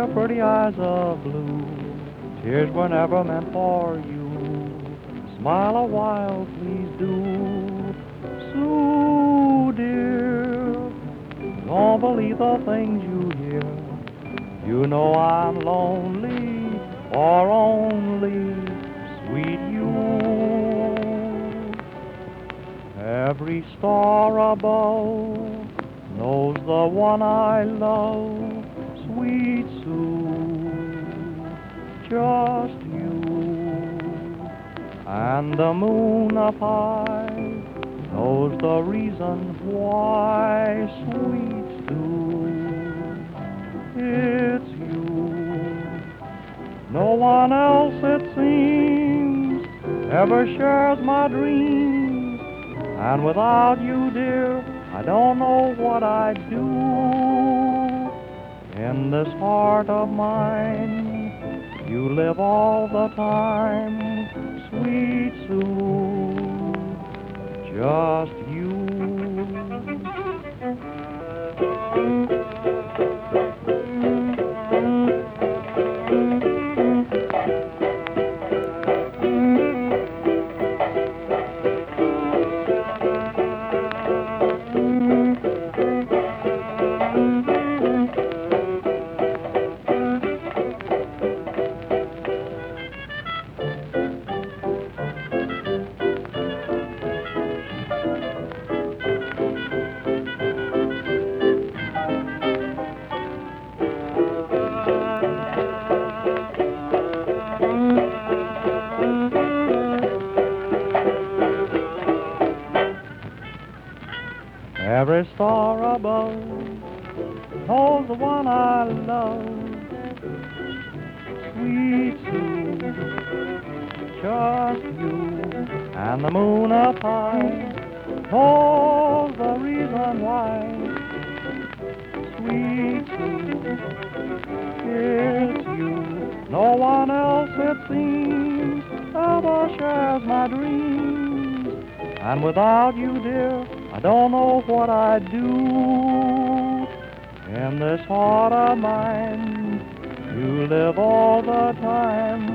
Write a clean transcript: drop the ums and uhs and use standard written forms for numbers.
your pretty eyes of blue. Tears were never meant for you. Smile a while, please do. Sue, dear, don't believe the things you hear. You know I'm lonely, or only sweet you. Every star above knows the one I love, sweet Sue, just you. And the moon up high knows the reason why, sweet Sue, it's you. No one else, it seems, ever shares my dreams, and without you, dear, I don't know what I'd do. In this heart of mine, you live all the time, sweet Sue, just you. Every star above knows the one I love, sweet Sue, just you. And the moon up high knows the reason why, sweet Sue, it's you. No one else, it seems, ever shares my dreams, and without you, dear, I don't know what I'd do. In this heart of mine, you live all the time,